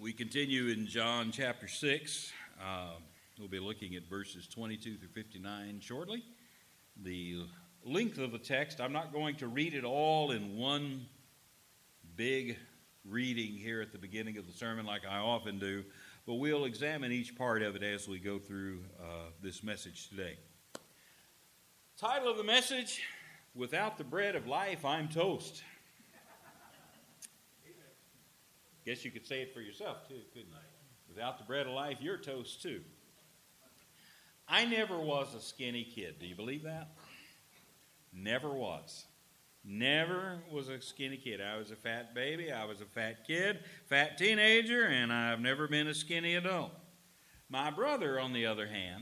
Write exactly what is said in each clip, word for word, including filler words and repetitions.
We continue in John chapter six. Uh, we'll be looking at verses twenty-two through fifty-nine shortly. The length of the text, I'm not going to read it all in one big reading here at the beginning of the sermon like I often do, but we'll examine each part of it as we go through uh, this message today. Title of the message, Without the Bread of Life, I'm Toast. Guess you could say it for yourself too, couldn't you? Without the bread of life, you're toast too. I never was a skinny kid. Do you believe that? Never was. Never was a skinny kid. I was a fat baby. I was a fat kid, fat teenager, and I've never been a skinny adult. My brother, on the other hand,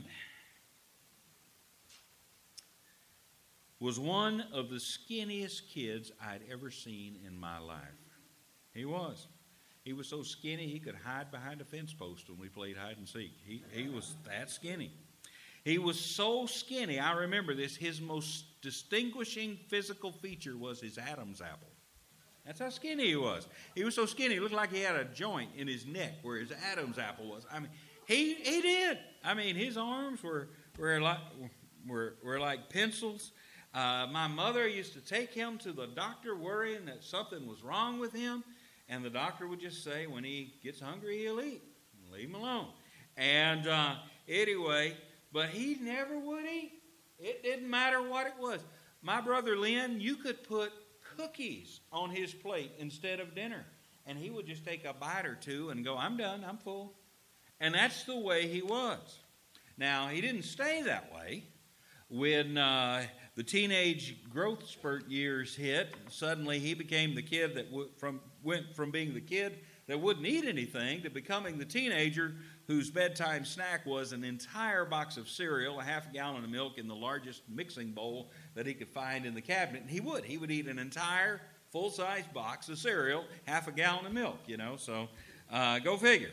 was one of the skinniest kids I'd ever seen in my life. He was. He was so skinny he could hide behind a fence post when we played hide and seek. He, he was that skinny. He was so skinny, I remember this, his most distinguishing physical feature was his Adam's apple. That's how skinny he was. He was so skinny, it looked like he had a joint in his neck where his Adam's apple was. I mean, he he did. I mean, his arms were were like were, were like pencils. Uh, my mother used to take him to the doctor worrying that something was wrong with him. And the doctor would just say, when he gets hungry, he'll eat. Leave him alone. And uh, anyway, but he never would eat. It didn't matter what it was. My brother Lynn, you could put cookies on his plate instead of dinner. And he would just take a bite or two and go, I'm done, I'm full. And that's the way he was. Now, he didn't stay that way. When uh, the teenage growth spurt years hit, suddenly he became the kid that w- from went from being the kid that wouldn't eat anything to becoming the teenager whose bedtime snack was an entire box of cereal, a half a gallon of milk in the largest mixing bowl that he could find in the cabinet. And he would. He would eat an entire full-size box of cereal, half a gallon of milk, you know. So uh, go figure.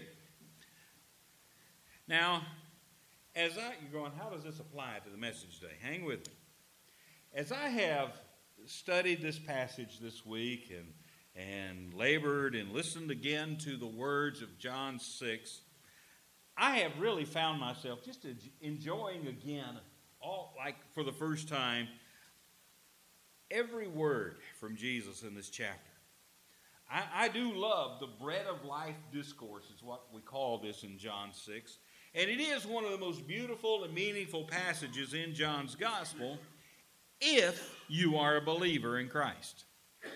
Now, as I, you're going, how does this apply to the message today? Hang with me. As I have studied this passage this week and, and labored and listened again to the words of John six, I have really found myself just enjoying again, all like for the first time, every word from Jesus in this chapter. I, I do love the bread of life discourse, is what we call this in John six. And it is one of the most beautiful and meaningful passages in John's gospel if you are a believer in Christ.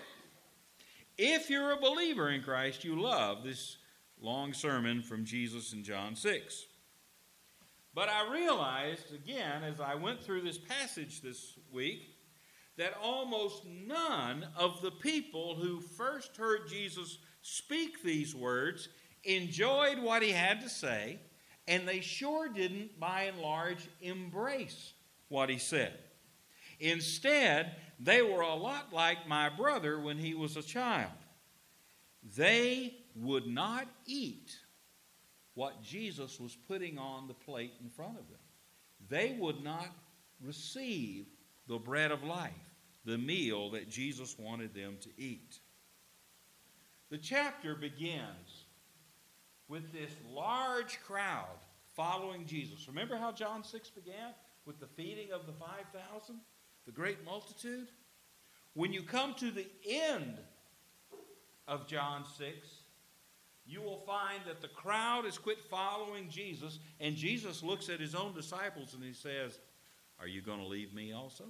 If you're a believer in Christ, you love this long sermon from Jesus in John six. But I realized, again, as I went through this passage this week, that almost none of the people who first heard Jesus speak these words enjoyed what he had to say, and they sure didn't, by and large, embrace what he said. Instead, they were a lot like my brother when he was a child. They would not eat what Jesus was putting on the plate in front of them. They would not receive the bread of life, the meal that Jesus wanted them to eat. The chapter begins with this large crowd following Jesus. Remember how John six began? With the feeding of the five thousand? The great multitude? When you come to the end of John six, you will find that the crowd has quit following Jesus, and Jesus looks at his own disciples and he says, are you going to leave me also?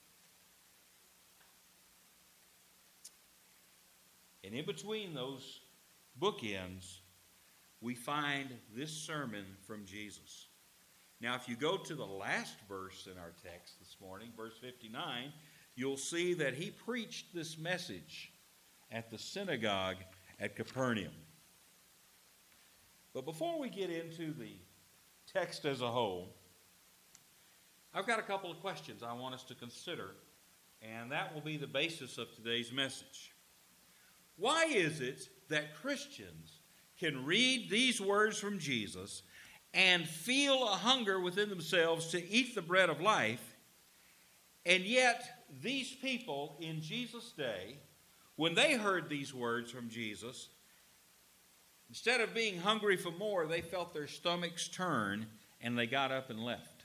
And in between those bookends, we find this sermon from Jesus. Now, if you go to the last verse in our text this morning, verse fifty-nine, you'll see that he preached this message at the synagogue at Capernaum. But before we get into the text as a whole, I've got a couple of questions I want us to consider, and that will be the basis of today's message. Why is it that Christians can read these words from Jesus and feel a hunger within themselves to eat the bread of life, and yet these people in Jesus' day, when they heard these words from Jesus, Instead of being hungry for more, they felt their stomachs turn, and they got up and left.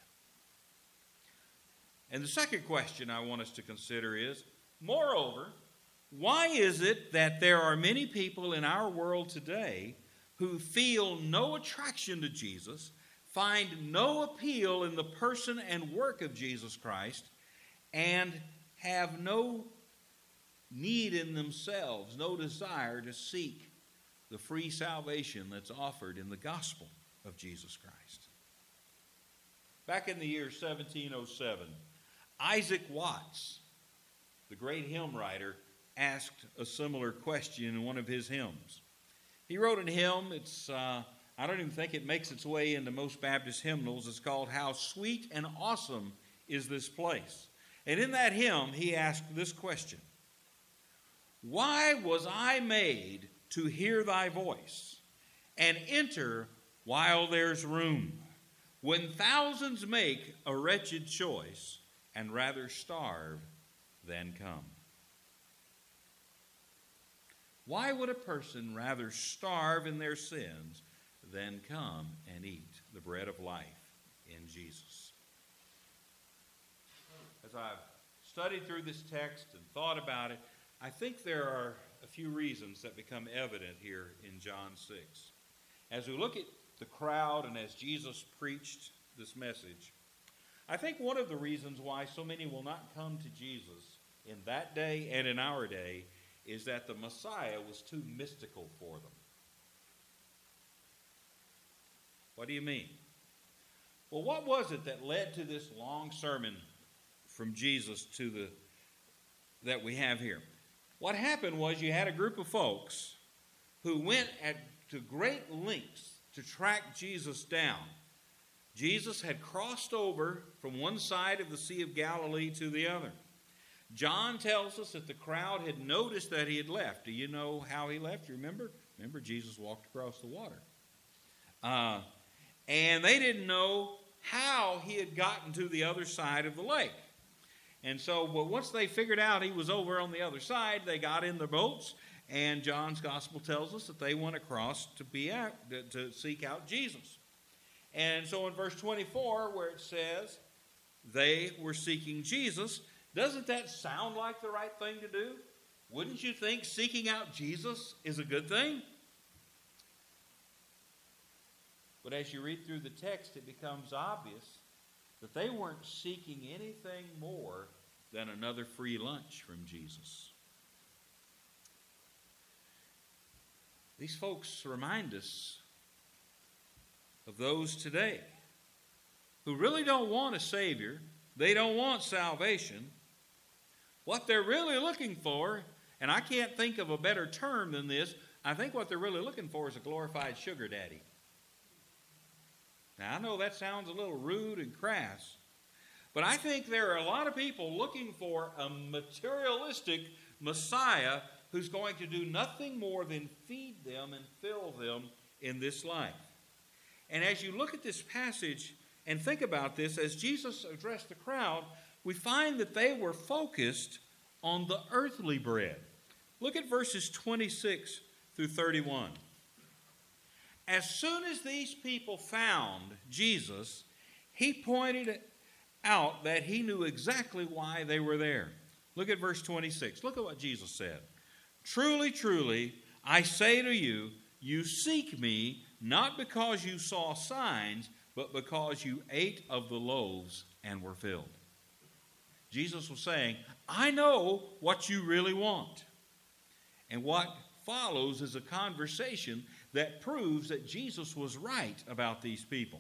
And the second question I want us to consider is, moreover, why is it that there are many people in our world today who feel no attraction to Jesus, find no appeal in the person and work of Jesus Christ, and have no need in themselves, no desire to seek the free salvation that's offered in the gospel of Jesus Christ? Back in the year seventeen oh seven, Isaac Watts, the great hymn writer, asked a similar question in one of his hymns. He wrote a hymn. It's uh, I don't even think it makes its way into most Baptist hymnals. It's called "How Sweet and Awesome Is This Place." And in that hymn, he asked this question: why was I made to hear thy voice and enter while there's room, when thousands make a wretched choice and rather starve than come? Why would a person rather starve in their sins than come and eat the bread of life in Jesus? As I've studied through this text and thought about it, I think there are a few reasons that become evident here in John six. As we look at the crowd and as Jesus preached this message, I think one of the reasons why so many will not come to Jesus in that day and in our day is that the Messiah was too mystical for them. What do you mean? Well, what was it that led to this long sermon from Jesus to the that we have here? What happened was you had a group of folks who went at, to great lengths to track Jesus down. Jesus had crossed over from one side of the Sea of Galilee to the other. John tells us that the crowd had noticed that he had left. Do you know how he left? You remember? Remember, Jesus walked across the water. Uh, and they didn't know how he had gotten to the other side of the lake. And so well, once they figured out he was over on the other side, they got in their boats, and John's gospel tells us that they went across to be out, to, to seek out Jesus. And so in verse twenty-four, where it says they were seeking Jesus, doesn't that sound like the right thing to do? Wouldn't you think seeking out Jesus is a good thing? But as you read through the text, it becomes obvious that they weren't seeking anything more than another free lunch from Jesus. These folks remind us of those today who really don't want a Savior. They don't want salvation. What they're really looking for, and I can't think of a better term than this, I think what they're really looking for is a glorified sugar daddy. Now, I know that sounds a little rude and crass, but I think there are a lot of people looking for a materialistic Messiah who's going to do nothing more than feed them and fill them in this life. And as you look at this passage and think about this, as Jesus addressed the crowd, we find that they were focused on the earthly bread. Look at verses twenty-six through thirty-one. As soon as these people found Jesus, he pointed out that he knew exactly why they were there. Look at verse twenty-six. Look at what Jesus said. Truly, truly, I say to you, you seek me not because you saw signs, but because you ate of the loaves and were filled. Jesus was saying, I know what you really want. And what follows is a conversation that proves that Jesus was right about these people.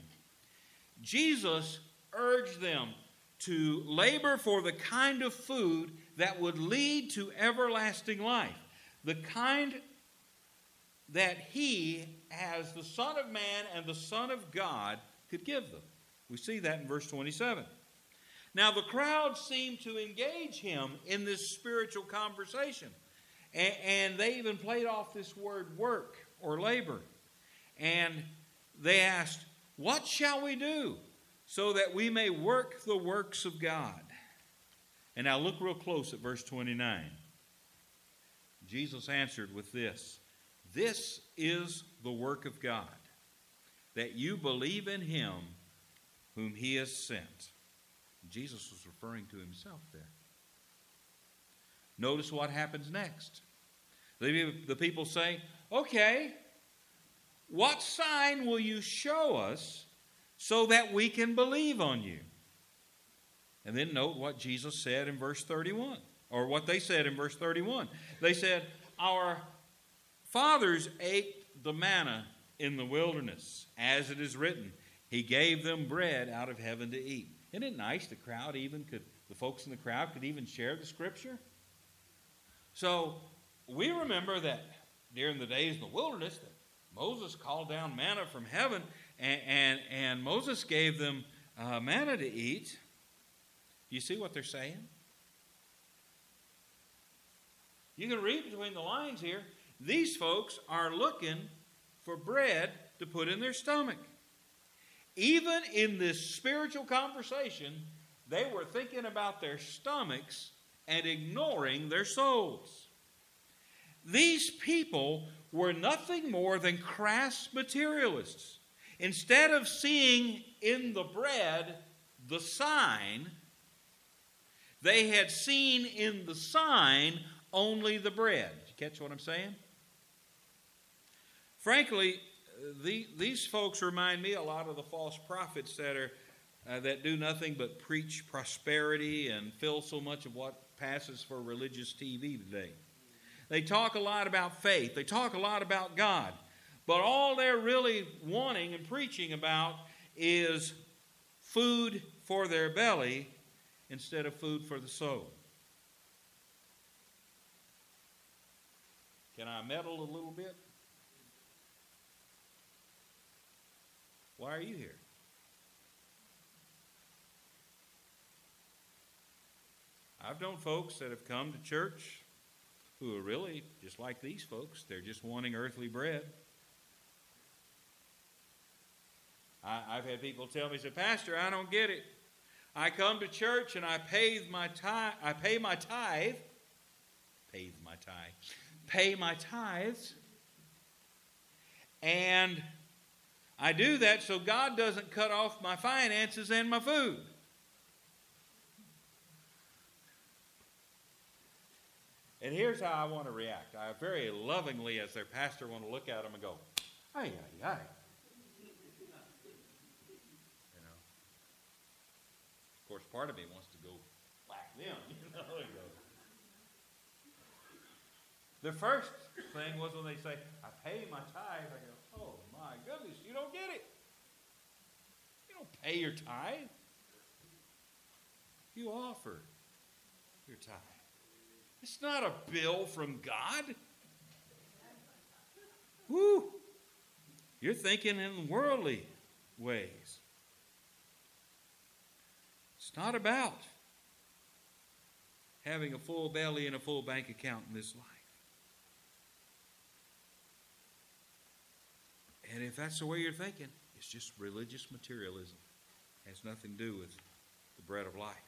Jesus urged them to labor for the kind of food that would lead to everlasting life, the kind that he, as the Son of Man and the Son of God, could give them. We see that in verse twenty-seven. Now, the crowd seemed to engage him in this spiritual conversation. And, and they even played off this word work or labor. And they asked, what shall we do so that we may work the works of God? And now look real close at verse twenty-nine. Jesus answered with this, This is the work of God, that you believe in him whom he has sent. Jesus was referring to himself there. Notice what happens next. The, the people say, okay, what sign will you show us so that we can believe on you? And then note what Jesus said in verse thirty-one, or what they said in verse thirty-one. They said, our fathers ate the manna in the wilderness, as it is written, he gave them bread out of heaven to eat. Isn't it nice the crowd even could, the folks in the crowd could even share the scripture? So we remember that during the days in the wilderness that Moses called down manna from heaven, and, and, and Moses gave them uh, manna to eat. Do you see what they're saying? You can read between the lines here. These folks are looking for bread to put in their stomach. Even in this spiritual conversation, they were thinking about their stomachs and ignoring their souls. These people were nothing more than crass materialists. Instead of seeing in the bread the sign, they had seen in the sign only the bread. Did you catch what I'm saying? Frankly, the, these folks remind me a lot of the false prophets that are uh, that do nothing but preach prosperity and fill so much of what passes for religious T V today. They talk a lot about faith. They talk a lot about God. But all they're really wanting and preaching about is food for their belly instead of food for the soul. Can I meddle a little bit? Why are you here? I've known folks that have come to church who are really just like these folks. They're just wanting earthly bread. I, I've had people tell me, say, Pastor, I don't get it. I come to church and I pay my tithe. I pay my tithe. Pay my tithe. Pay my tithes. And I do that so God doesn't cut off my finances and my food. And here's how I want to react. I very lovingly, as their pastor, want to look at them and go, ay, ay, ay. You know. Of course, part of me wants to go whack them. You know. The first thing was when they say, I pay my tithe. I go, oh my goodness, you don't get it. You don't pay your tithe. You offer your tithe. It's not a bill from God. Woo! You're thinking in worldly ways. It's not about having a full belly and a full bank account in this life. And if that's the way you're thinking, it's just religious materialism. It has nothing to do with the bread of life.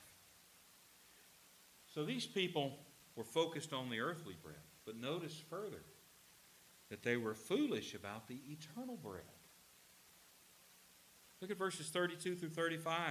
So these people were focused on the earthly bread. But notice further that they were foolish about the eternal bread. Look at verses thirty-two through thirty-five.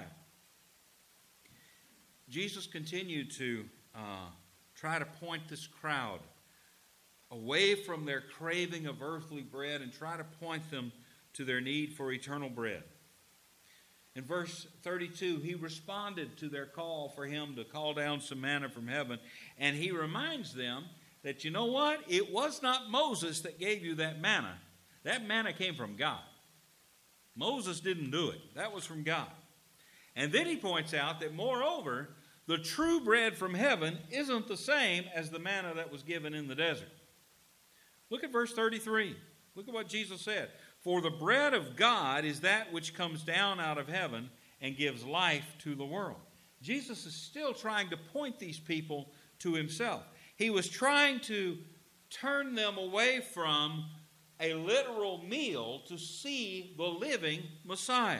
Jesus continued to uh, try to point this crowd away from their craving of earthly bread and try to point them to their need for eternal bread. In verse thirty-two, he responded to their call for him to call down some manna from heaven, and he reminds them that, you know what? It was not Moses that gave you that manna. That manna came from God. Moses didn't do it. That was from God. And then he points out that, moreover, the true bread from heaven isn't the same as the manna that was given in the desert. Look at verse thirty-three. Look at what Jesus said. For the bread of God is that which comes down out of heaven and gives life to the world. Jesus is still trying to point these people to himself. He was trying to turn them away from a literal meal to see the living Messiah.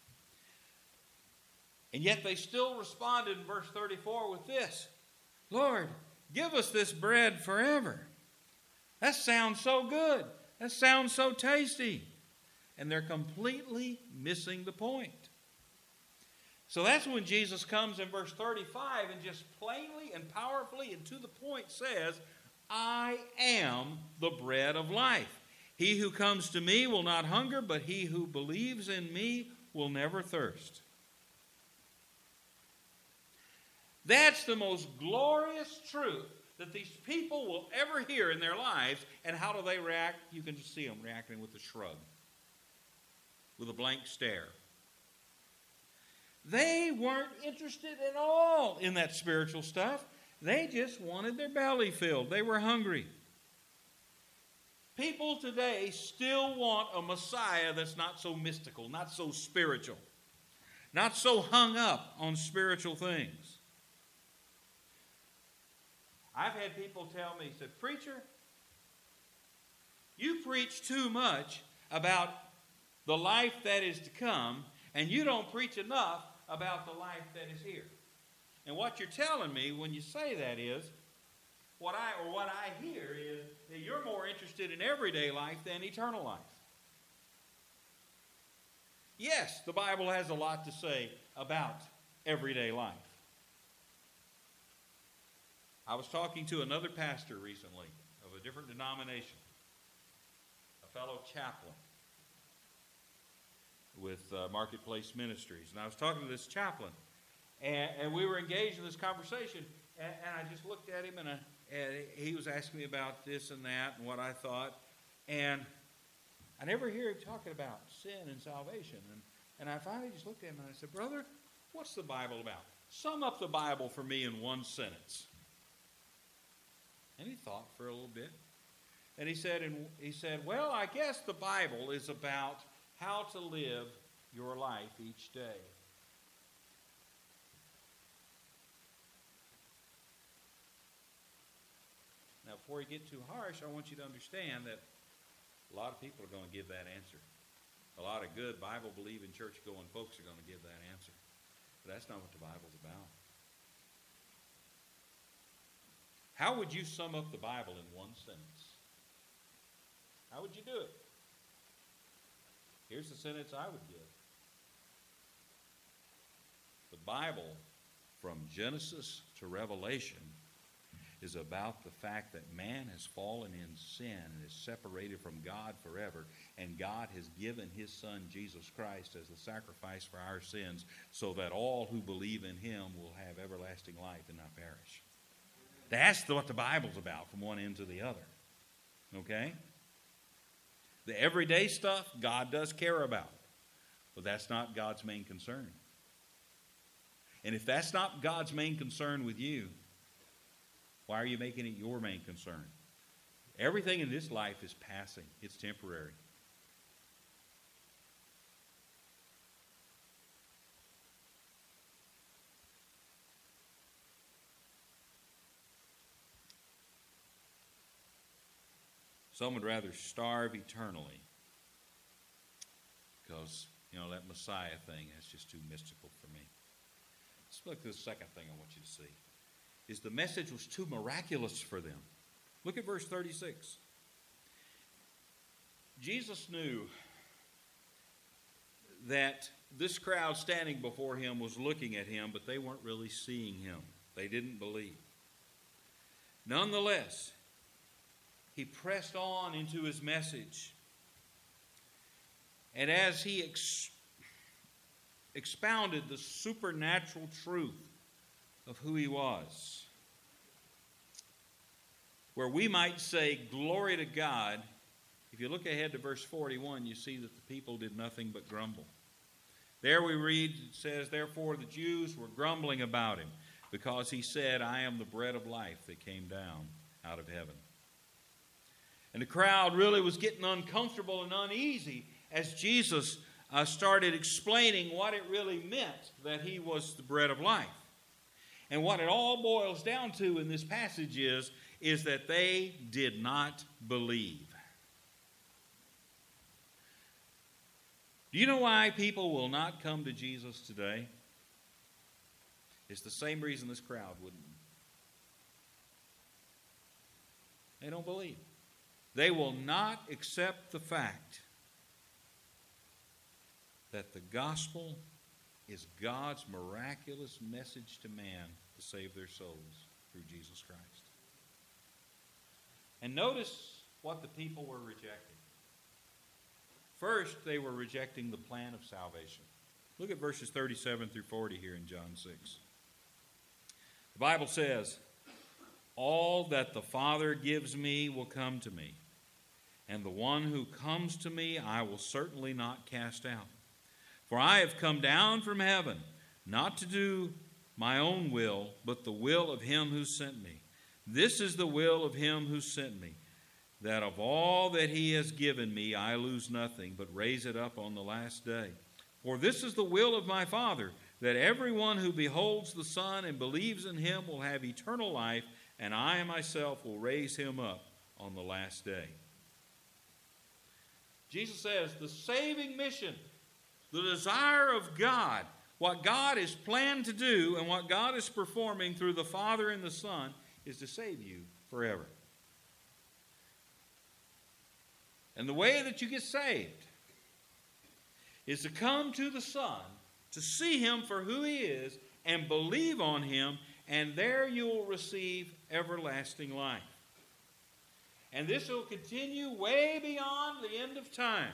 And yet they still responded in verse thirty-four with this. Lord, give us this bread forever. That sounds so good. That sounds so tasty. And they're completely missing the point. So that's when Jesus comes in verse thirty-five and just plainly and powerfully and to the point says, I am the bread of life. He who comes to me will not hunger, but he who believes in me will never thirst. That's the most glorious truth that these people will ever hear in their lives. And how do they react? You can just see them reacting with a shrug, with a blank stare. They weren't interested at all in that spiritual stuff. They just wanted their belly filled. They were hungry. People today still want a Messiah that's not so mystical, not so spiritual, not so hung up on spiritual things. I've had people tell me, said, preacher, you preach too much about the life that is to come, and you don't preach enough about the life that is here. And what you're telling me when you say that is, what I or what I hear is that you're more interested in everyday life than eternal life. Yes, the Bible has a lot to say about everyday life. I was talking to another pastor recently of a different denomination, a fellow chaplain with uh, Marketplace Ministries. And I was talking to this chaplain, and, and we were engaged in this conversation, and, and I just looked at him, and, I, and he was asking me about this and that and what I thought, and I never hear him talking about sin and salvation. And, and I finally just looked at him, and I said, brother, what's the Bible about? Sum up the Bible for me in one sentence. And he thought for a little bit, and he said, and he said, well, I guess the Bible is about how to live your life each day. Now, before you get too harsh, I want you to understand that a lot of people are going to give that answer. A lot of good Bible-believing, church-going folks are going to give that answer. But that's not what the Bible's about. How would you sum up the Bible in one sentence? How would you do it? Here's the sentence I would give. The Bible, from Genesis to Revelation, is about the fact that man has fallen in sin and is separated from God forever, and God has given his Son, Jesus Christ, as the sacrifice for our sins, so that all who believe in him will have everlasting life and not perish. That's what the Bible's about from one end to the other. Okay? The everyday stuff, God does care about. But that's not God's main concern. And if that's not God's main concern with you, why are you making it your main concern? Everything in this life is passing. It's temporary. Some would rather starve eternally because, you know, that Messiah thing, that's just too mystical for me. Let's look at the second thing I want you to see. Is the message was too miraculous for them. Look at verse thirty-six. Jesus knew that this crowd standing before him was looking at him, but they weren't really seeing him. They didn't believe. Nonetheless, he pressed on into his message. And as he ex- expounded the supernatural truth of who he was, where we might say, glory to God, if you look ahead to verse forty-one, you see that the people did nothing but grumble. There we read, it says, therefore the Jews were grumbling about him, because he said, I am the bread of life that came down out of heaven. And the crowd really was getting uncomfortable and uneasy as Jesus uh, started explaining what it really meant that he was the bread of life. And what it all boils down to in this passage is, is that they did not believe. Do you know why people will not come to Jesus today? It's the same reason this crowd wouldn't. They don't believe. They will not accept the fact that the gospel is God's miraculous message to man to save their souls through Jesus Christ. And notice what the people were rejecting. First, they were rejecting the plan of salvation. Look at verses thirty-seven through forty here in John six. The Bible says, "All that the Father gives me will come to me, and the one who comes to me I will certainly not cast out. For I have come down from heaven, not to do my own will, but the will of him who sent me. This is the will of him who sent me, that of all that he has given me I lose nothing, but raise it up on the last day. For this is the will of my Father, that everyone who beholds the Son and believes in him will have eternal life, and I myself will raise him up on the last day." Jesus says the saving mission, the desire of God, what God is planned to do and what God is performing through the Father and the Son is to save you forever. And the way that you get saved is to come to the Son, to see him for who he is, and believe on him, and there you will receive everlasting life. And this will continue way beyond the end of time.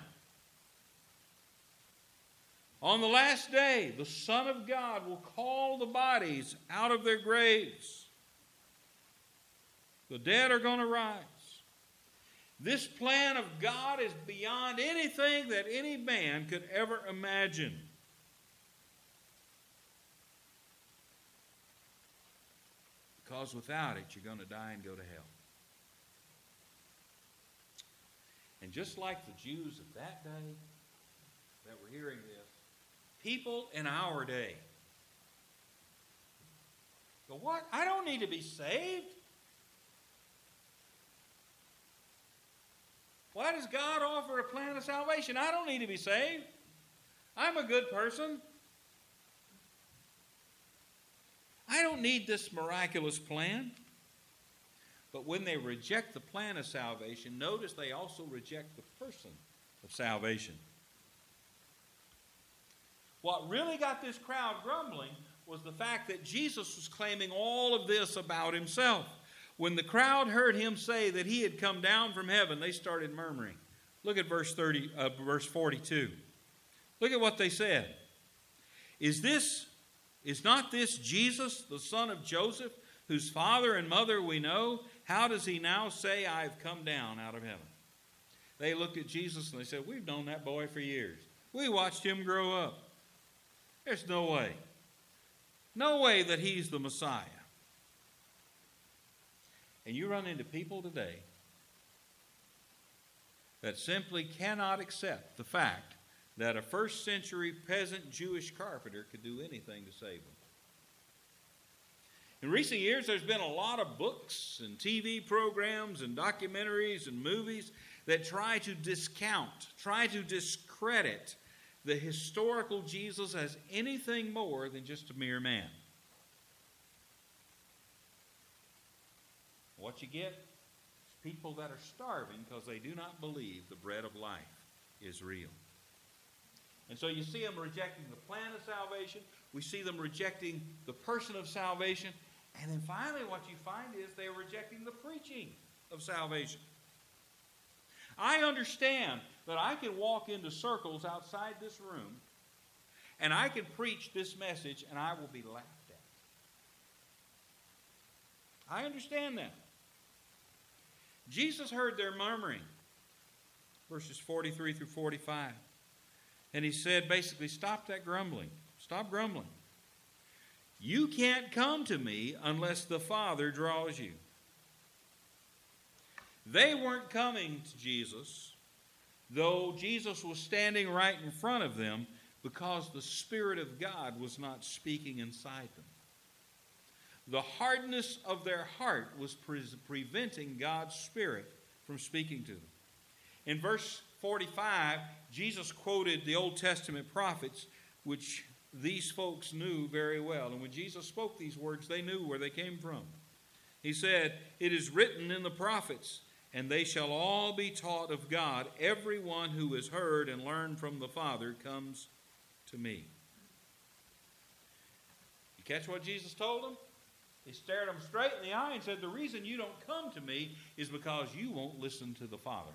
On the last day, the Son of God will call the bodies out of their graves. The dead are going to rise. This plan of God is beyond anything that any man could ever imagine. Because without it, you're going to die and go to hell. And just like the Jews of that day that were hearing this, people in our day go, "What? I don't need to be saved. Why does God offer a plan of salvation? I don't need to be saved. I'm a good person. I don't need this miraculous plan." But when they reject the plan of salvation, notice they also reject the person of salvation. What really got this crowd grumbling was the fact that Jesus was claiming all of this about himself. When the crowd heard him say that he had come down from heaven, they started murmuring. Look at verse thirty, uh, verse forty-two. Look at what they said. Is this, is not this Jesus, the son of Joseph, whose father and mother we know? How does he now say, "I have come down out of heaven"? They looked at Jesus and they said, "We've known that boy for years. We watched him grow up. There's no way. No way that he's the Messiah." And you run into people today that simply cannot accept the fact that a first century peasant Jewish carpenter could do anything to save them. In recent years, there's been a lot of books and T V programs and documentaries and movies that try to discount, try to discredit the historical Jesus as anything more than just a mere man. What you get is people that are starving because they do not believe the bread of life is real. And so you see them rejecting the plan of salvation. We see them rejecting the person of salvation. And then finally what you find is they're rejecting the preaching of salvation. I understand that I can walk into circles outside this room and I can preach this message and I will be laughed at. I understand that. Jesus heard their murmuring, verses forty-three through forty-five. And he said, basically, stop that grumbling. Stop grumbling. You can't come to me unless the Father draws you. They weren't coming to Jesus, though Jesus was standing right in front of them, because the Spirit of God was not speaking inside them. The hardness of their heart was pre- preventing God's Spirit from speaking to them. In verse forty-five, Jesus quoted the Old Testament prophets, which these folks knew very well. And when Jesus spoke these words, they knew where they came from. He said, "It is written in the prophets, and they shall all be taught of God. Everyone who has heard and learned from the Father comes to me. You catch what Jesus told them? He stared them straight in the eye and said, the reason you don't come to me is because you won't listen to the Father.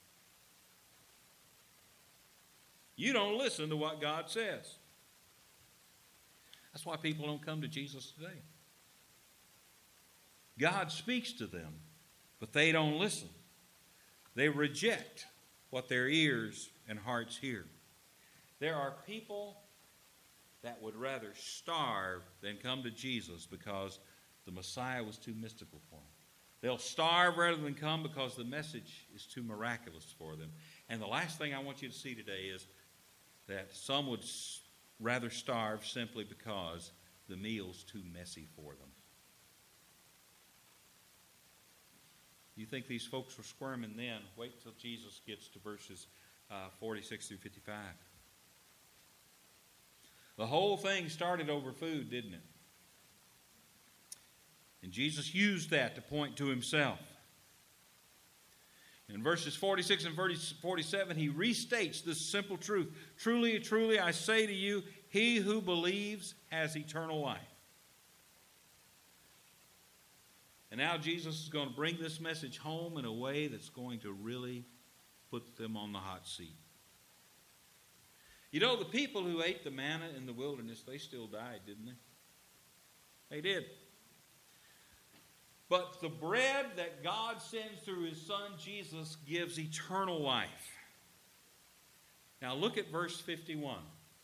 You don't listen to what God says. That's why people don't come to Jesus today. God speaks to them, but they don't listen. They reject what their ears and hearts hear. There are people that would rather starve than come to Jesus because the Messiah was too mystical for them. They'll starve rather than come because the message is too miraculous for them. And the last thing I want you to see today is that some would rather starve simply because the meal's too messy for them. You think these folks were squirming then? Wait till Jesus gets to verses uh, forty-six through fifty-five. The whole thing started over food, didn't it? And Jesus used that to point to himself. In verses forty-six and forty-seven, he restates this simple truth. Truly, truly, I say to you, he who believes has eternal life. And now Jesus is going to bring this message home in a way that's going to really put them on the hot seat. You know, the people who ate the manna in the wilderness, they still died, didn't they? They did. But the bread that God sends through his Son Jesus gives eternal life. Now look at verse fifty-one.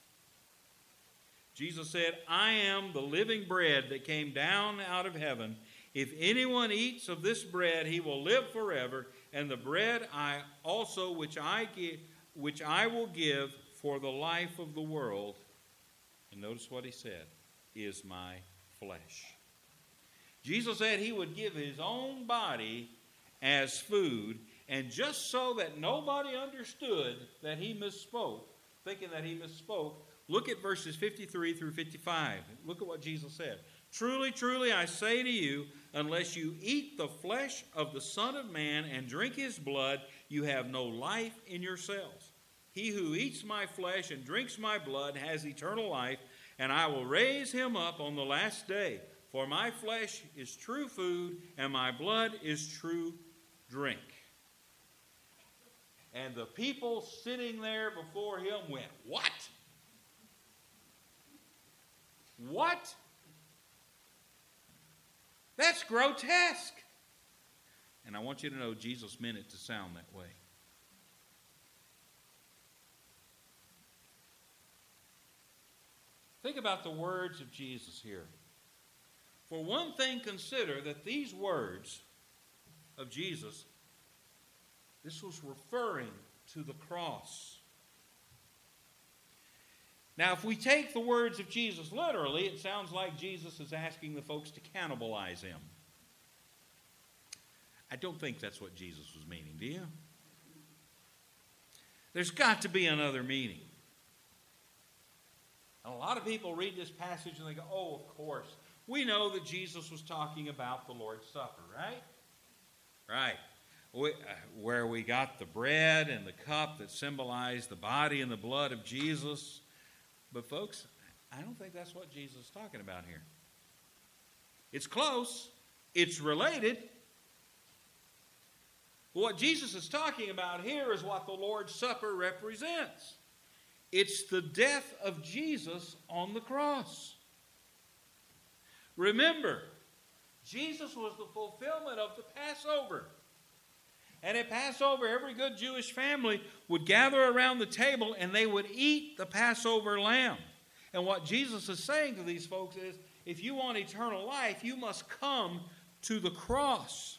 Jesus said, I am the living bread that came down out of heaven. If anyone eats of this bread, he will live forever. And the bread I also which I give, which I will give for the life of the world, and notice what he said, is my flesh. Jesus said he would give his own body as food, and just so that nobody understood that he misspoke, thinking that he misspoke, look at verses fifty-three through fifty-five. Look at what Jesus said. Truly, truly, I say to you, unless you eat the flesh of the Son of Man and drink his blood, you have no life in yourselves. He who eats my flesh and drinks my blood has eternal life, and I will raise him up on the last day. For my flesh is true food, and my blood is true drink. And the people sitting there before him went, what? What? That's grotesque. And I want you to know Jesus meant it to sound that way. Think about the words of Jesus here. For one thing, consider that these words of Jesus, this was referring to the cross. Now, if we take the words of Jesus literally, it sounds like Jesus is asking the folks to cannibalize him. I don't think that's what Jesus was meaning, do you? There's got to be another meaning. And a lot of people read this passage and they go, oh, of course. We know that Jesus was talking about the Lord's Supper, right? Right. We, uh, where we got the bread and the cup that symbolized the body and the blood of Jesus. But folks, I don't think that's what Jesus is talking about here. It's close. It's related. But what Jesus is talking about here is what the Lord's Supper represents. It's the death of Jesus on the cross. Remember, Jesus was the fulfillment of the Passover. And at Passover, every good Jewish family would gather around the table and they would eat the Passover lamb. And what Jesus is saying to these folks is, if you want eternal life, you must come to the cross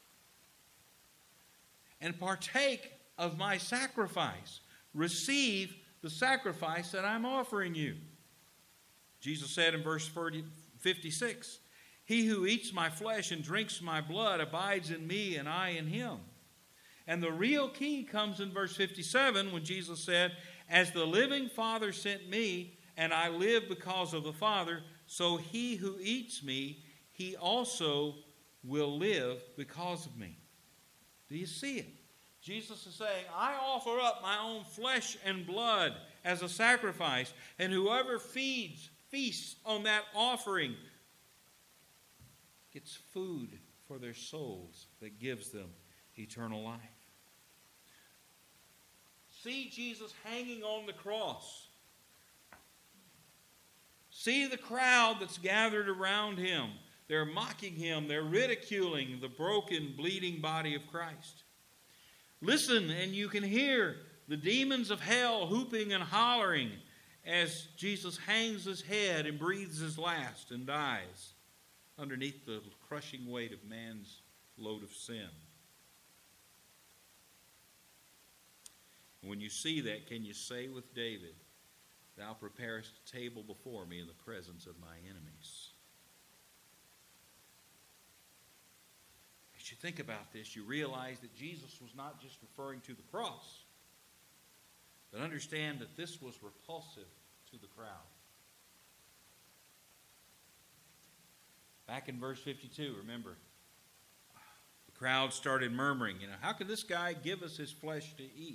and partake of my sacrifice. Receive the sacrifice that I'm offering you. Jesus said in verse fifty-six, he who eats my flesh and drinks my blood abides in me and I in him. And the real key comes in verse fifty-seven when Jesus said, as the living Father sent me and I live because of the Father, so he who eats me, he also will live because of me. Do you see it? Jesus is saying, I offer up my own flesh and blood as a sacrifice, and whoever feeds, feasts on that offering gets food for their souls that gives them eternal life. See Jesus hanging on the cross. See the crowd that's gathered around him. They're mocking him. They're ridiculing the broken, bleeding body of Christ. Listen, and you can hear the demons of hell whooping and hollering as Jesus hangs his head and breathes his last and dies underneath the crushing weight of man's load of sin. When you see that, can you say with David, Thou preparest a table before me in the presence of my enemies? As you think about this, you realize that Jesus was not just referring to the cross, but understand that this was repulsive to the crowd. Back in verse fifty-two, remember, the crowd started murmuring, you know, how can this guy give us his flesh to eat?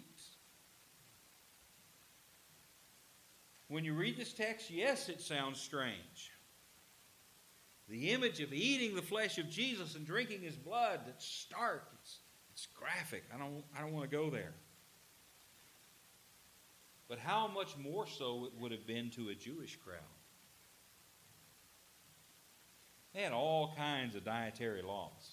When you read this text, yes, it sounds strange. The image of eating the flesh of Jesus and drinking his blood, it's stark, it's, it's graphic. I don't, I don't want to go there. But how much more so it would have been to a Jewish crowd. They had all kinds of dietary laws.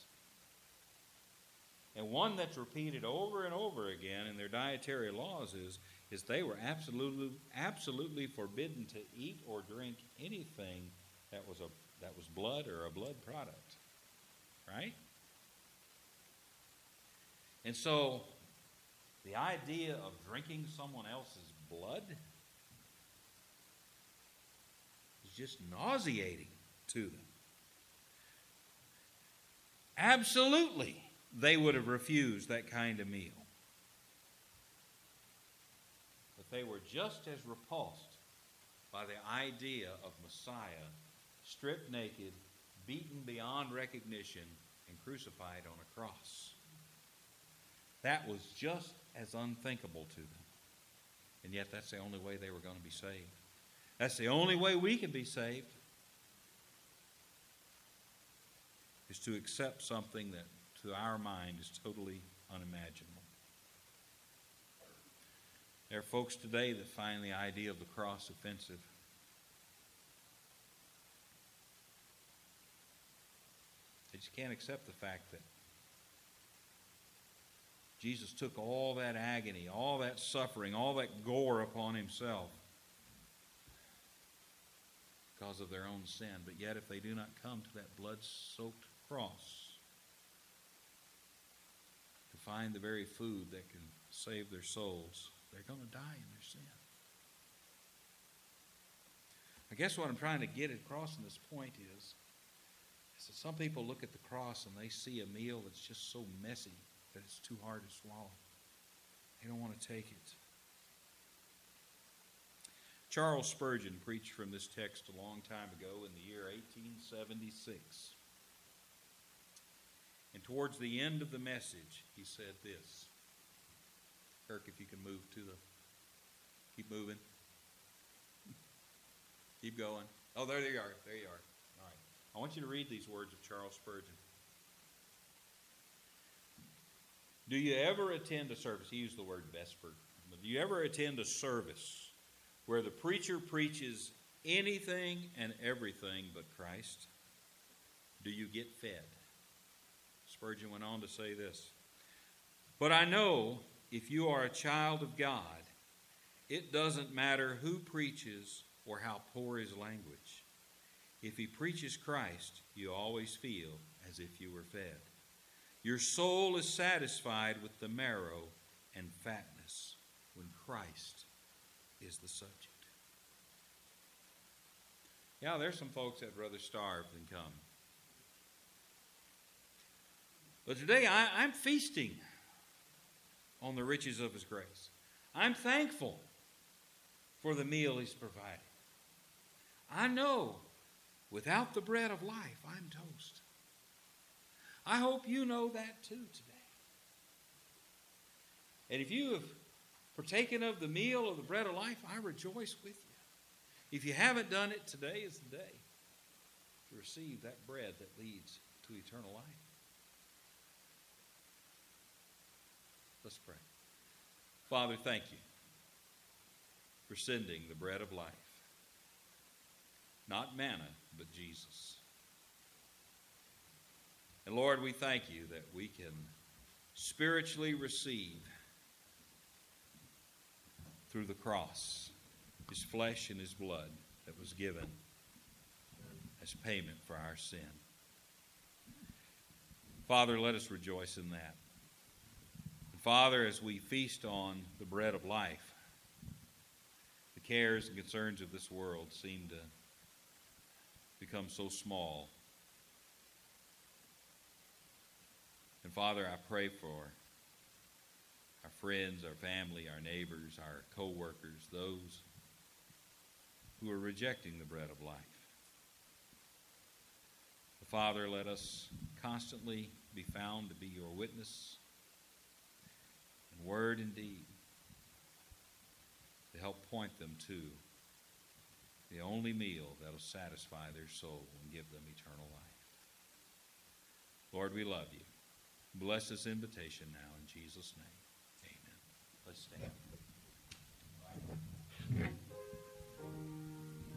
And one that's repeated over and over again in their dietary laws is, is they were absolutely, absolutely forbidden to eat or drink anything that was a that was blood or a blood product. Right? And so the idea of drinking someone else's blood is just nauseating to them. Absolutely, they would have refused that kind of meal. But they were just as repulsed by the idea of Messiah stripped naked, beaten beyond recognition, and crucified on a cross. That was just as unthinkable to them. And yet that's the only way they were going to be saved. That's the only way we can be saved, is to accept something that to our mind is totally unimaginable. There are folks today that find the idea of the cross offensive. They just can't accept the fact that Jesus took all that agony, all that suffering, all that gore upon himself because of their own sin. But yet if they do not come to that blood-soaked cross to find the very food that can save their souls, they're going to die in their sin. I guess what I'm trying to get across in this point is, is that some people look at the cross and they see a meal that's just so messy that it's too hard to swallow. They don't want to take it. Charles Spurgeon preached from this text a long time ago in the year eighteen seventy-six. And towards the end of the message, he said this. Kirk, if you can move to the... Keep moving. Keep going. Oh, there you are. There you are. All right. I want you to read these words of Charles Spurgeon. Do you ever attend a service? He used the word vesper. Do you ever attend a service where the preacher preaches anything and everything but Christ? Do you get fed? Spurgeon went on to say this. But I know if you are a child of God, it doesn't matter who preaches or how poor his language. If he preaches Christ, you always feel as if you were fed. Your soul is satisfied with the marrow and fatness when Christ is the subject. Yeah, there's some folks that'd rather starve than come. But today I, I'm feasting on the riches of his grace. I'm thankful for the meal he's provided. I know without the bread of life, I'm toast. I hope you know that too today. And if you have partaken of the meal of the bread of life, I rejoice with you. If you haven't done it, today is the day to receive that bread that leads to eternal life. Let's pray. Father, thank you for sending the bread of life. Not manna, but Jesus. And Lord, we thank you that we can spiritually receive through the cross his flesh and his blood that was given as payment for our sin. Father, let us rejoice in that. And Father, as we feast on the bread of life, the cares and concerns of this world seem to become so small. And Father, I pray for our friends, our family, our neighbors, our co-workers, those who are rejecting the bread of life. But Father, let us constantly be found to be your witness in word and deed to help point them to the only meal that will satisfy their soul and give them eternal life. Lord, we love you. Bless this invitation now in Jesus' name. Amen. Let's stand.